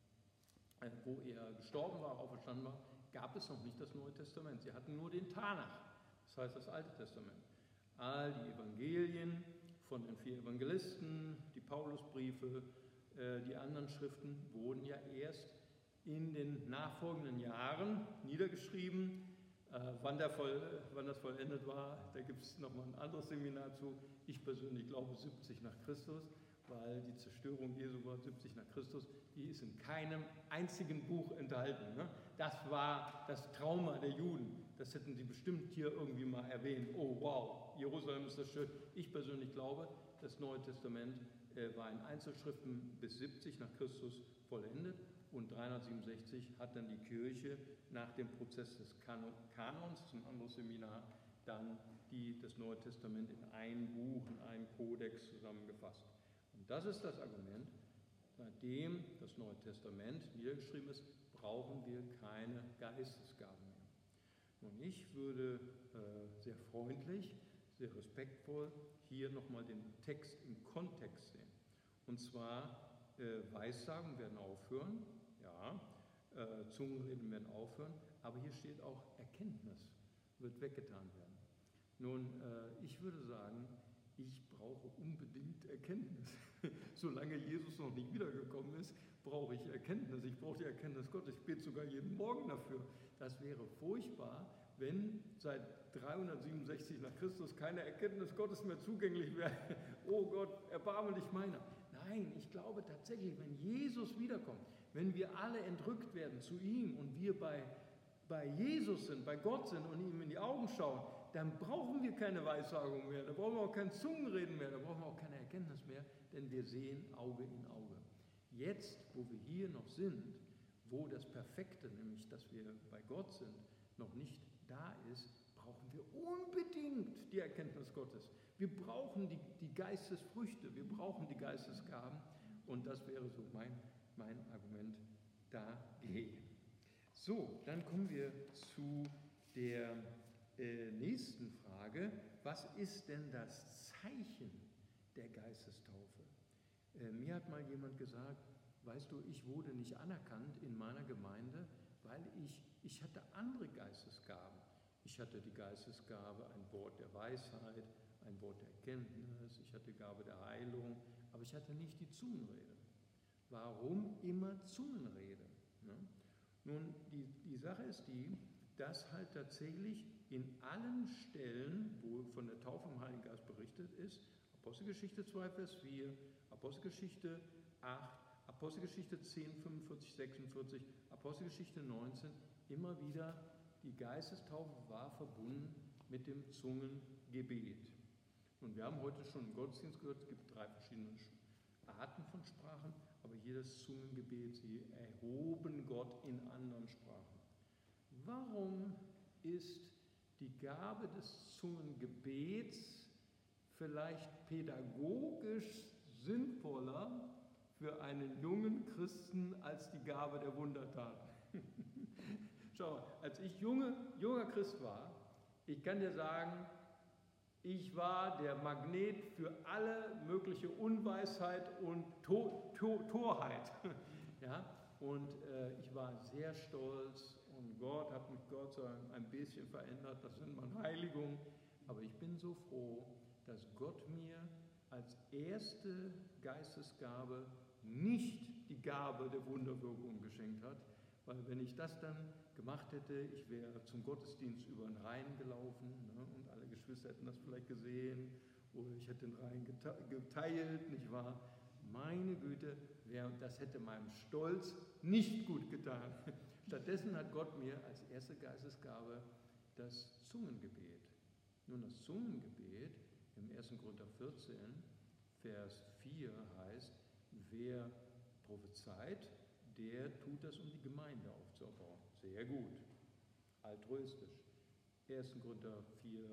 wo er gestorben war, auferstanden war, gab es noch nicht das Neue Testament. Sie hatten nur den Tanach, das heißt das Alte Testament. All die Evangelien von den 4 Evangelisten, die Paulusbriefe, die anderen Schriften wurden ja erst in den nachfolgenden Jahren niedergeschrieben. Wann das vollendet war, da gibt es nochmal ein anderes Seminar zu. Ich persönlich glaube 70 nach Christus, weil die Zerstörung Jesu war 70 nach Christus. Die ist in keinem einzigen Buch enthalten. Ne? Das war das Trauma der Juden. Das hätten sie bestimmt hier irgendwie mal erwähnt. Oh wow, Jerusalem ist zerstört. Ich persönlich glaube, das Neue Testament war in Einzelschriften bis 70 nach Christus vollendet. Und 367 hat dann die Kirche nach dem Prozess des Kanons, zum anderen Seminar, dann das Neue Testament in ein Buch, in einen Kodex zusammengefasst. Und das ist das Argument, seitdem das Neue Testament niedergeschrieben ist, brauchen wir keine Geistesgaben mehr. Und ich würde sehr freundlich, sehr respektvoll hier nochmal den Text im Kontext sehen. Und zwar Weissagen werden aufhören, ja, Zungenreden werden aufhören, aber hier steht auch Erkenntnis wird weggetan werden. Nun, ich würde sagen, ich brauche unbedingt Erkenntnis. Solange Jesus noch nicht wiedergekommen ist, brauche ich Erkenntnis. Ich brauche die Erkenntnis Gottes. Ich bete sogar jeden Morgen dafür. Das wäre furchtbar, wenn seit 367 nach Christus keine Erkenntnis Gottes mehr zugänglich wäre. Oh Gott, erbarme dich meiner. Nein, ich glaube tatsächlich, wenn Jesus wiederkommt, wenn wir alle entrückt werden zu ihm und wir bei Jesus sind, bei Gott sind und ihm in die Augen schauen, dann brauchen wir keine Weissagung mehr, da brauchen wir auch kein Zungenreden mehr, da brauchen wir auch keine Erkenntnis mehr, denn wir sehen Auge in Auge. Jetzt, wo wir hier noch sind, wo das Perfekte, nämlich dass wir bei Gott sind, noch nicht da ist, brauchen wir unbedingt die Erkenntnis Gottes. Wir brauchen die Geistesfrüchte, wir brauchen die Geistesgaben und das wäre so mein Argument dagegen. So, dann kommen wir zu der nächsten Frage. Was ist denn das Zeichen der Geistestaufe? Mir hat mal jemand gesagt, weißt du, ich wurde nicht anerkannt in meiner Gemeinde, weil ich hatte andere Geistesgaben. Ich hatte die Geistesgabe, ein Wort der Weisheit, ein Wort der Erkenntnis, ich hatte die Gabe der Heilung, aber ich hatte nicht die Zungenrede. Warum immer Zungenrede? Ne? Nun, die Sache ist die, dass halt tatsächlich in allen Stellen, wo von der Taufe im Heiligen Geist berichtet ist, Apostelgeschichte 2, Vers 4, Apostelgeschichte 8, Apostelgeschichte 10, 45, 46, Apostelgeschichte 19, immer wieder die Geistestaufe war verbunden mit dem Zungengebet. Und wir haben heute schon im Gottesdienst gehört, es gibt 3 verschiedene Arten von Sprachen, aber hier das Zungengebet, sie erhoben Gott in anderen Sprachen. Warum ist die Gabe des Zungengebets vielleicht pädagogisch sinnvoller für einen jungen Christen als die Gabe der Wundertaten? Schau mal, als ich junger Christ war, ich kann dir sagen, ich war der Magnet für alle mögliche Unweisheit und Torheit. Ja? Und ich war sehr stolz und Gott hat mich Gott sei Dank ein bisschen verändert, das sind meine Heiligungen. Aber ich bin so froh, dass Gott mir als erste Geistesgabe nicht die Gabe der Wunderwirkung geschenkt hat, weil wenn ich das dann gemacht hätte, ich wäre zum Gottesdienst über den Rhein gelaufen, ne, und alle Geschwister hätten das vielleicht gesehen oder ich hätte den Rhein geteilt, nicht wahr? Meine Güte, das hätte meinem Stolz nicht gut getan. Stattdessen hat Gott mir als erste Geistesgabe das Zungengebet. Nun, das Zungengebet im 1. Korinther 14, Vers 4 heißt, wer prophezeit, der tut das, um die Gemeinde aufzubauen. Sehr gut. Altruistisch. 1. Korinther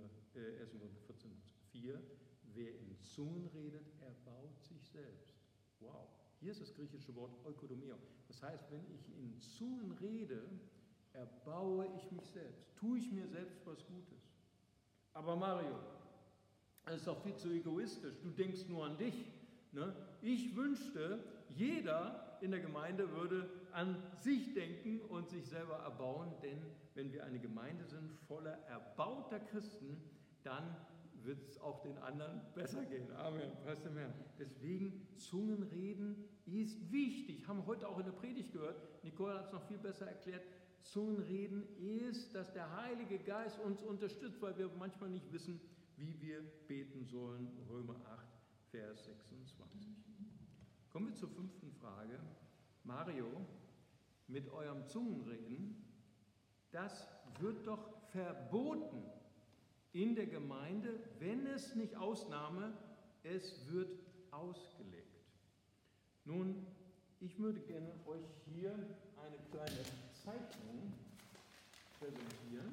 14, 4. Wer in Zungen redet, erbaut sich selbst. Wow. Hier ist das griechische Wort Oikodomeo. Das heißt, wenn ich in Zungen rede, erbaue ich mich selbst. Tue ich mir selbst was Gutes. Aber Mario, das ist doch viel zu egoistisch. Du denkst nur an dich. Ne? Ich wünschte, jeder in der Gemeinde würde an sich denken und sich selber erbauen, denn wenn wir eine Gemeinde sind voller erbauter Christen, dann wird es auch den anderen besser gehen. Amen. Weißt du mehr? Deswegen, Zungenreden ist wichtig. Haben wir heute auch in der Predigt gehört. Nicole hat es noch viel besser erklärt. Zungenreden ist, dass der Heilige Geist uns unterstützt, weil wir manchmal nicht wissen, wie wir beten sollen. Römer 8, Vers 26. Kommen wir zur 5. Frage. Mario, mit eurem Zungenreden, das wird doch verboten in der Gemeinde, wenn es nicht Ausnahme, es wird ausgelegt. Nun, ich würde gerne euch hier eine kleine Zeichnung präsentieren.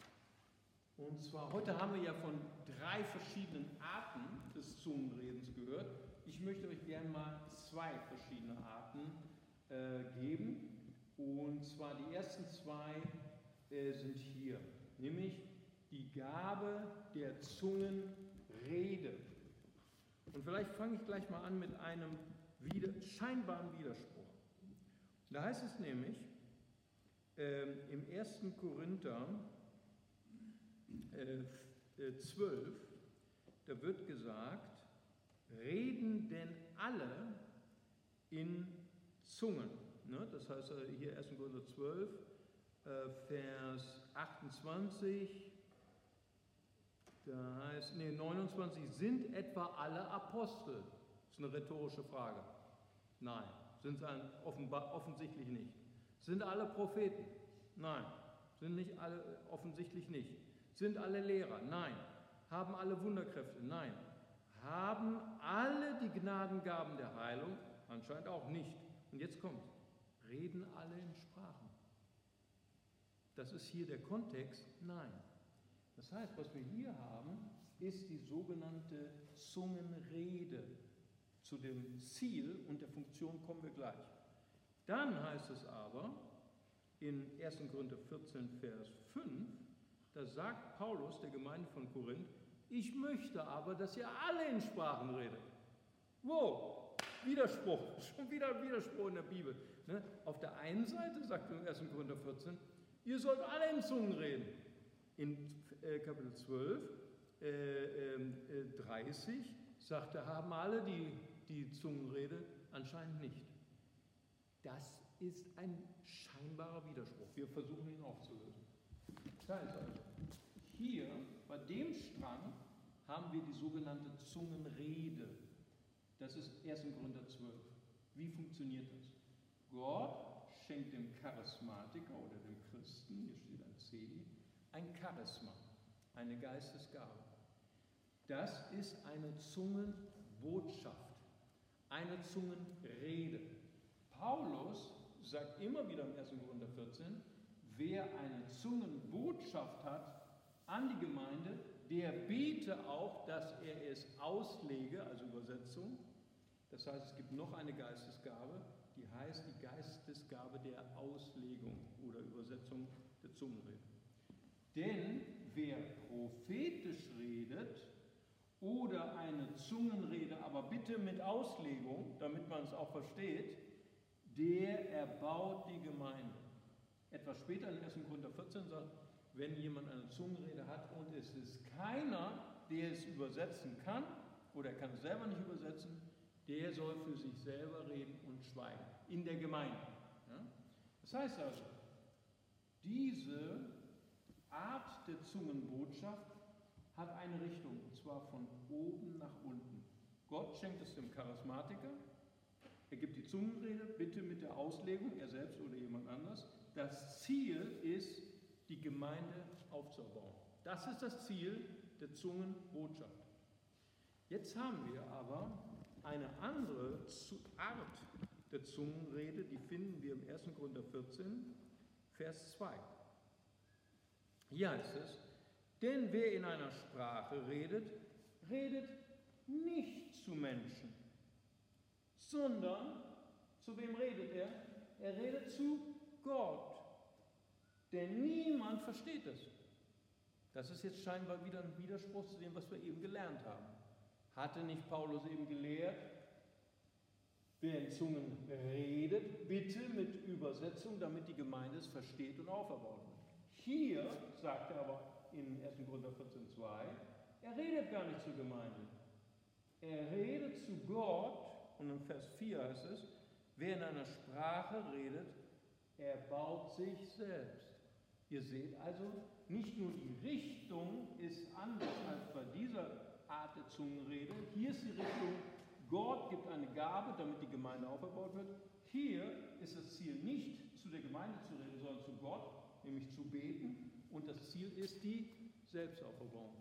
Und zwar, heute haben wir ja von 3 verschiedenen Arten des Zungenredens gehört. Ich möchte euch gerne mal 2 verschiedene Arten geben. Und zwar die ersten 2 sind hier, nämlich die Gabe der Zungenrede. Und vielleicht fange ich gleich mal an mit einem scheinbaren Widerspruch. Da heißt es nämlich im 1. Korinther 12, da wird gesagt, reden denn alle in Zungen. Ne? Das heißt hier 1. Korinther 12, Vers 28, da heißt, 29, sind etwa alle Apostel? Das ist eine rhetorische Frage. Nein, sind sie offensichtlich nicht. Sind alle Propheten? Nein, sind nicht alle, offensichtlich nicht. Sind alle Lehrer? Nein. Haben alle Wunderkräfte? Nein. Haben alle die Gnadengaben der Heilung? Anscheinend auch nicht. Und jetzt kommt's. Reden alle in Sprachen? Das ist hier der Kontext? Nein. Das heißt, was wir hier haben, ist die sogenannte Zungenrede. Zu dem Ziel und der Funktion kommen wir gleich. Dann heißt es aber in 1. Korinther 14, Vers 5, da sagt Paulus der Gemeinde von Korinth, ich möchte aber, dass ihr alle in Sprachen redet. Wow, Widerspruch, schon wieder Widerspruch in der Bibel. Ne? Auf der einen Seite sagt er im 1. Korinther 14, ihr sollt alle in Zungen reden. In Kapitel 12, 30 sagt er, haben alle die Zungenrede? Anscheinend nicht. Das ist ein scheinbarer Widerspruch. Wir versuchen ihn aufzulösen. Das heißt also, hier bei dem Strang haben wir die sogenannte Zungenrede. Das ist 1. Korinther 12. Wie funktioniert das? Gott schenkt dem Charismatiker oder dem Christen, hier steht ein C, ein Charisma, eine Geistesgabe. Das ist eine Zungenbotschaft, eine Zungenrede. Paulus sagt immer wieder im 1. Korinther 14, wer eine Zungenbotschaft hat an die Gemeinde, der bete auch, dass er es auslege, also Übersetzung. Das heißt, es gibt noch eine Geistesgabe, die heißt die Geistesgabe der Auslegung oder Übersetzung der Zungenrede. Denn wer prophetisch redet oder eine Zungenrede, aber bitte mit Auslegung, damit man es auch versteht, der erbaut die Gemeinde. Etwas später in 1. Korinther 14 sagt, wenn jemand eine Zungenrede hat und es ist keiner, der es übersetzen kann oder er kann es selber nicht übersetzen, der soll für sich selber reden und schweigen in der Gemeinde. Ja? Das heißt also, diese Art der Zungenbotschaft hat eine Richtung, und zwar von oben nach unten. Gott schenkt es dem Charismatiker, er gibt die Zungenrede, bitte mit der Auslegung, er selbst oder jemand anders. Das Ziel ist, die Gemeinde aufzubauen. Das ist das Ziel der Zungenbotschaft. Jetzt haben wir aber eine andere Art der Zungenrede, die finden wir im 1. Korinther 14, Vers 2. Hier heißt es, denn wer in einer Sprache redet, redet nicht zu Menschen, sondern, zu wem redet er? Er redet zu Gott. Denn niemand versteht es. Das ist jetzt scheinbar wieder ein Widerspruch zu dem, was wir eben gelernt haben. Hatte nicht Paulus eben gelehrt, wer in Zungen redet, bitte mit Übersetzung, damit die Gemeinde es versteht und auferbaut wird. Hier sagt er aber in 1. Korinther 14,2, er redet gar nicht zur Gemeinde. Er redet zu Gott, und in Vers 4 heißt es, wer in einer Sprache redet, er baut sich selbst. Ihr seht also, nicht nur die Richtung ist anders als bei dieser Art der Zungenrede. Hier ist die Richtung, Gott gibt eine Gabe, damit die Gemeinde aufgebaut wird. Hier ist das Ziel nicht, zu der Gemeinde zu reden, sondern zu Gott, nämlich zu beten. Und das Ziel ist die Selbstauferbauung.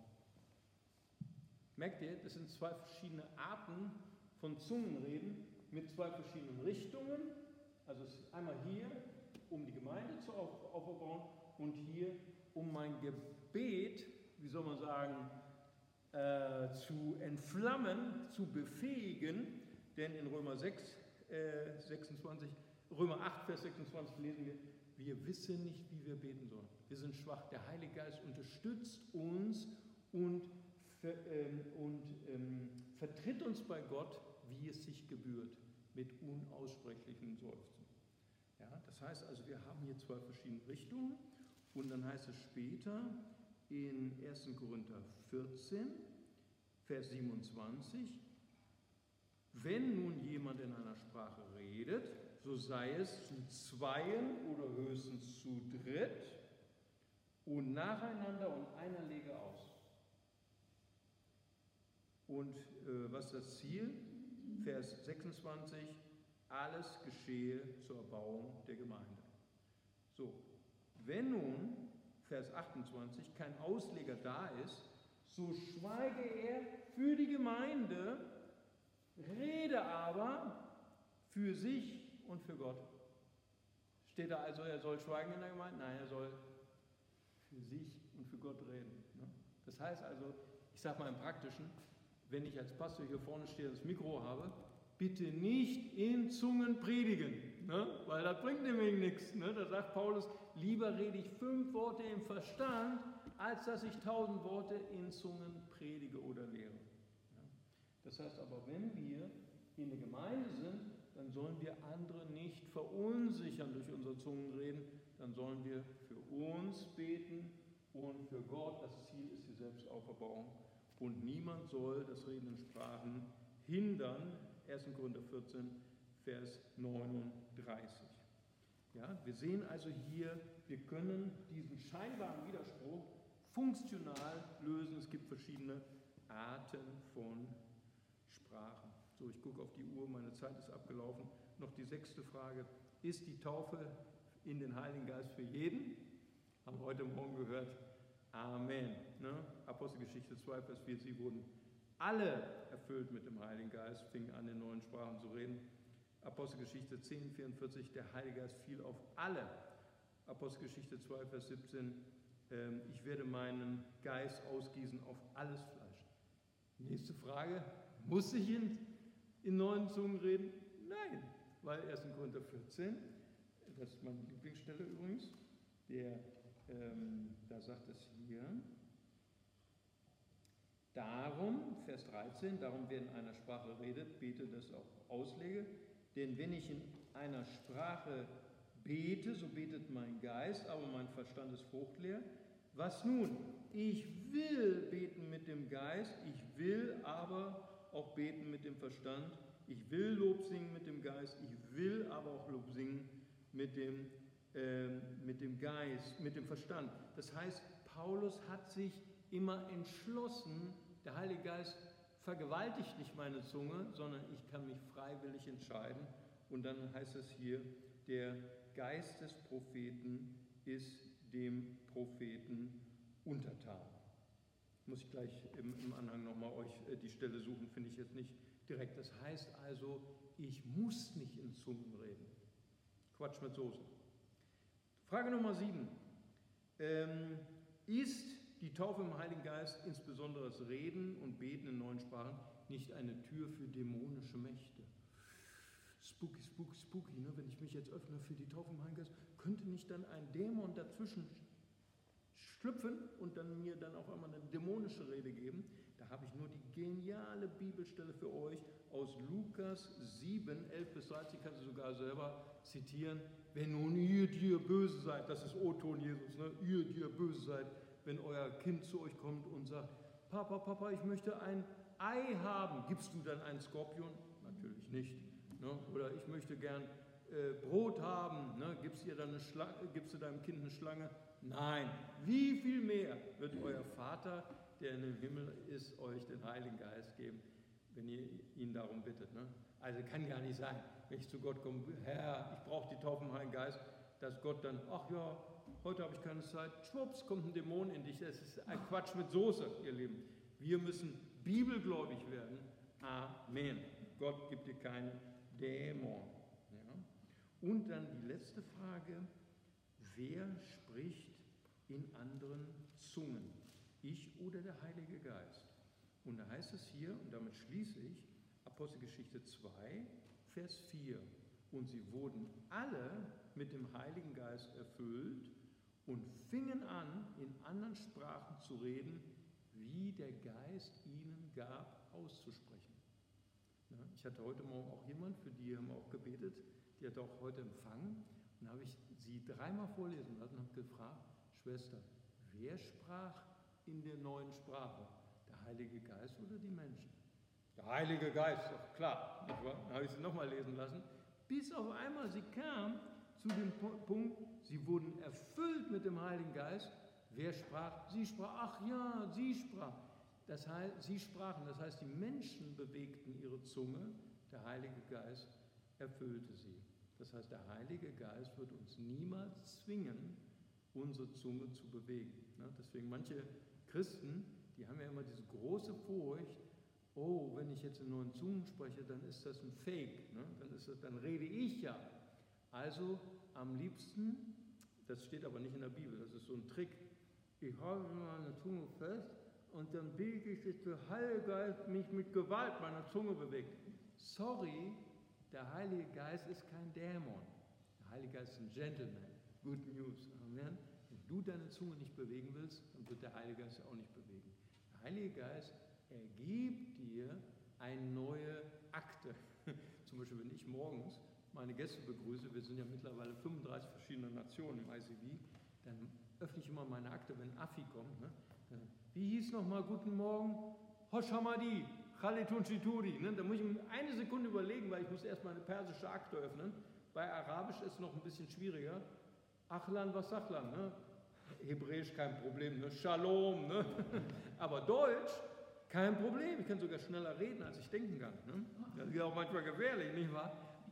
Merkt ihr, das sind zwei verschiedene Arten von Zungenreden mit zwei verschiedenen Richtungen. Also es ist einmal hier, um die Gemeinde zu aufbauen, und hier, um mein Gebet, wie soll man sagen, zu entflammen, zu befähigen. Denn in Römer 8, Vers 26 lesen wir, wir wissen nicht, wie wir beten sollen. Wir sind schwach. Der Heilige Geist unterstützt uns und vertritt uns bei Gott, wie es sich gebührt, mit unaussprechlichen Seufzen. Ja, das heißt also, wir haben hier zwei verschiedene Richtungen. Und dann heißt es später in 1. Korinther 14, Vers 27, wenn nun jemand in einer Sprache redet, so sei es zu zweien oder höchstens zu dritt und nacheinander und einer lege aus. Und was ist das Ziel? Vers 26, alles geschehe zur Erbauung der Gemeinde. So. Wenn nun, Vers 28, kein Ausleger da ist, so schweige er für die Gemeinde, rede aber für sich und für Gott. Steht da also, er soll schweigen in der Gemeinde? Nein, er soll für sich und für Gott reden. Das heißt also, ich sage mal im Praktischen, wenn ich als Pastor hier vorne stehe und das Mikro habe, bitte nicht in Zungen predigen, weil das bringt nämlich nichts. Da sagt Paulus, lieber rede ich 5 Worte im Verstand, als dass ich 1000 Worte in Zungen predige oder lehre. Das heißt aber, wenn wir in der Gemeinde sind, dann sollen wir andere nicht verunsichern durch unser Zungenreden, dann sollen wir für uns beten und für Gott. Das Ziel ist die Selbstauferbauung. Und niemand soll das Reden in Sprachen hindern. 1. Korinther 14, Vers 39. Ja, wir sehen also hier, wir können diesen scheinbaren Widerspruch funktional lösen. Es gibt verschiedene Arten von Sprachen. So, ich gucke auf die Uhr, meine Zeit ist abgelaufen. Noch die 6. Frage. Ist die Taufe in den Heiligen Geist für jeden? Haben wir heute Morgen gehört. Amen. Ne? Apostelgeschichte 2, Vers 4, sie wurden alle erfüllt mit dem Heiligen Geist, fingen an, in neuen Sprachen zu reden. Apostelgeschichte 10, 44, der Heilige Geist fiel auf alle. Apostelgeschichte 2, Vers 17, ich werde meinen Geist ausgießen auf alles Fleisch. Nächste Frage, muss ich in neuen Zungen reden? Nein, weil 1. Korinther 14, das ist meine Lieblingsstelle übrigens, da sagt es hier, darum, Vers 13, darum wer in einer Sprache redet, bete, das auch auslege, denn wenn ich in einer Sprache bete, so betet mein Geist, aber mein Verstand ist fruchtleer. Was nun? Ich will beten mit dem Geist, ich will aber auch beten mit dem Verstand, ich will Lob singen mit dem Geist, ich will aber auch Lob singen mit dem Geist, mit dem Verstand. Das heißt, Paulus hat sich immer entschlossen, der Heilige Geist vergewaltigt nicht meine Zunge, sondern ich kann mich freiwillig entscheiden. Und dann heißt es hier, der Geist des Propheten ist dem Propheten untertan. Muss ich gleich im Anhang nochmal euch die Stelle suchen, finde ich jetzt nicht direkt. Das heißt also, ich muss nicht in Zungen reden. Quatsch mit Soße. Frage Nummer 7. Ist die Taufe im Heiligen Geist, insbesondere das Reden und Beten in neuen Sprachen, nicht eine Tür für dämonische Mächte? Spooky, spooky, spooky, ne? Wenn ich mich jetzt öffne für die Taufe im Heiligen Geist, könnte nicht dann ein Dämon dazwischen schlüpfen und dann mir dann auf einmal eine dämonische Rede geben? Da habe ich nur die geniale Bibelstelle für euch aus Lukas 7, 11 bis 13, kannst du sogar selber zitieren. Wenn nun ihr, die ihr böse seid, das ist O-Ton Jesus, ne? Ihr, die ihr böse seid, wenn euer Kind zu euch kommt und sagt, Papa, Papa, ich möchte ein Ei haben, gibst du dann einen Skorpion? Natürlich nicht. Ne? Oder ich möchte gern Brot haben, ne? Gibst du deinem Kind eine Schlange? Nein. Wie viel mehr wird euer Vater, der in dem Himmel ist, euch den Heiligen Geist geben, wenn ihr ihn darum bittet? Ne? Also kann gar nicht sein, wenn ich zu Gott komme, Herr, ich brauche die Taufe im Heiligen Geist, dass Gott dann, ach ja, heute habe ich keine Zeit, schwupps, kommt ein Dämon in dich. Das ist ein Quatsch mit Soße, ihr Lieben. Wir müssen bibelgläubig werden. Amen. Gott gibt dir keinen Dämon. Ja? Und dann die letzte Frage, wer spricht in anderen Zungen? Ich oder der Heilige Geist? Und da heißt es hier, und damit schließe ich, Apostelgeschichte 2, Vers 4. Und sie wurden alle mit dem Heiligen Geist erfüllt und fingen an, in anderen Sprachen zu reden, wie der Geist ihnen gab, auszusprechen. Ja, ich hatte heute Morgen auch jemand, für die haben wir auch gebetet, die hat auch heute empfangen. Und habe ich sie dreimal vorlesen lassen und habe gefragt, Schwester, wer sprach in der neuen Sprache? Der Heilige Geist oder die Menschen? Der Heilige Geist, doch klar. Dann habe ich sie nochmal lesen lassen, bis auf einmal sie kam zu dem Punkt, sie wurden erfüllt mit dem Heiligen Geist. Wer sprach? Sie sprach. Ach ja, sie sprach. Das heißt, sie sprachen, das heißt, die Menschen bewegten ihre Zunge, der Heilige Geist erfüllte sie. Das heißt, der Heilige Geist wird uns niemals zwingen, unsere Zunge zu bewegen. Deswegen manche Christen, die haben ja immer diese große Furcht, oh, wenn ich jetzt in neuen Zungen spreche, dann ist das ein Fake, dann rede ich ja. Also am liebsten, das steht aber nicht in der Bibel, das ist so ein Trick, ich halte meine Zunge fest und dann bete ich, dass der Heilige Geist mich mit Gewalt meiner Zunge bewegt. Sorry, der Heilige Geist ist kein Dämon. Der Heilige Geist ist ein Gentleman. Good News. Amen. Wenn du deine Zunge nicht bewegen willst, dann wird der Heilige Geist auch nicht bewegen. Der Heilige Geist, er gibt dir eine neue Akte. Zum Beispiel, wenn ich morgens meine Gäste begrüße, wir sind ja mittlerweile 35 verschiedene Nationen im ICV, dann öffne ich immer meine Akte, wenn Affi kommt. Ne? Wie hieß nochmal Guten Morgen? Hosh Hamadi. Khalitun Shituri, ne? Da muss ich eine Sekunde überlegen, weil ich muss erst meine persische Akte öffnen. Bei Arabisch ist es noch ein bisschen schwieriger. Achlan was Achlan, ne? Hebräisch kein Problem, ne? Shalom, ne? Aber Deutsch kein Problem. Ich kann sogar schneller reden, als ich denken kann. Ne? Das ist ja auch manchmal gefährlich, nicht wahr?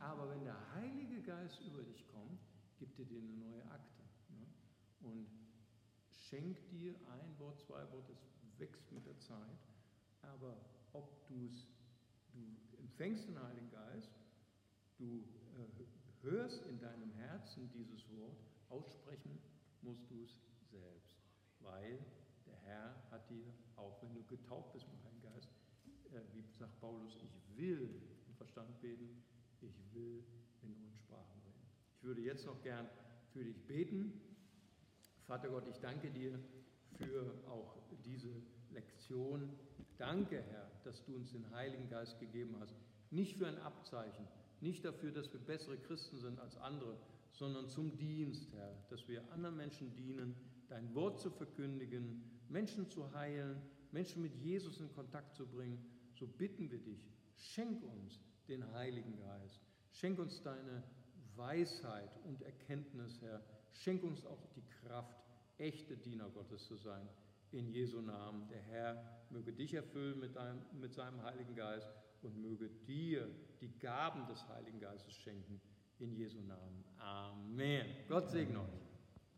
Aber wenn der Heilige Geist über dich kommt, gibt er dir eine neue Akte. Ne? Und schenkt dir ein Wort, 2 Worte, es wächst mit der Zeit. Aber ob du empfängst den Heiligen Geist, du hörst in deinem Herzen dieses Wort, aussprechen musst du es selbst. Weil der Herr hat dir, auch wenn du getauft bist mit dem Heiligen Geist, wie sagt Paulus, ich will im Verstand beten, ich will in Unsprachen reden. Ich würde jetzt noch gern für dich beten. Vater Gott, ich danke dir für auch diese Lektion. Danke, Herr, dass du uns den Heiligen Geist gegeben hast. Nicht für ein Abzeichen, nicht dafür, dass wir bessere Christen sind als andere, sondern zum Dienst, Herr, dass wir anderen Menschen dienen, dein Wort zu verkündigen, Menschen zu heilen, Menschen mit Jesus in Kontakt zu bringen. So bitten wir dich, schenk uns den Heiligen Geist. Schenk uns deine Weisheit und Erkenntnis, Herr. Schenk uns auch die Kraft, echte Diener Gottes zu sein. In Jesu Namen. Der Herr möge dich erfüllen mit seinem Heiligen Geist und möge dir die Gaben des Heiligen Geistes schenken. In Jesu Namen. Amen. Gott segne euch.